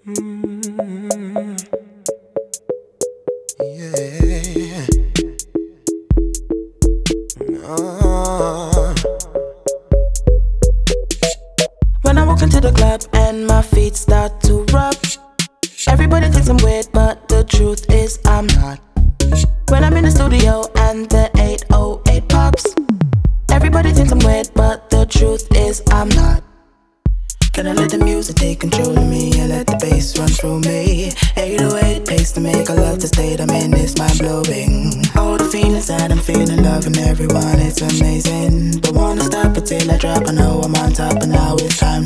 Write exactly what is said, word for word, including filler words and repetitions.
Mm, yeah. Oh. When I walk into the club and my feet start to rub, everybody thinks I'm weird, but the truth is I'm not. When I'm in the studio and the eight oh eight pops, everybody thinks I'm weird, but the truth is I'm not. Can I let the music take control of me and let the bass run through me? eight oh eight pace to make a love the state I'm in is mind blowing. All the feelings that I'm feeling, loving everyone, it's amazing. But wanna stop until I drop, I know I'm on top and now it's time